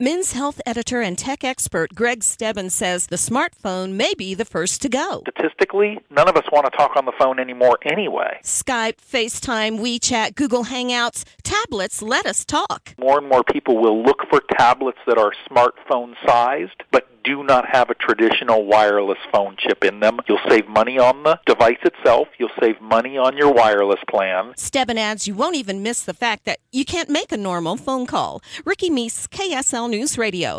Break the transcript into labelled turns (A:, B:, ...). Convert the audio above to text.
A: Men's Health editor and tech expert Greg Stebbins says the smartphone may be the first to go.
B: Statistically, none of us want to talk on the phone anymore anyway.
A: Skype, FaceTime, WeChat, Google Hangouts, tablets let us talk.
B: More and more people will look for tablets that are smartphone-sized, but do not have a traditional wireless phone chip in them. You'll save money on the device itself. You'll save money on your wireless plan.
A: Stebbins adds you won't even miss the fact that you can't make a normal phone call. Ricky Meese, KSL News Radio.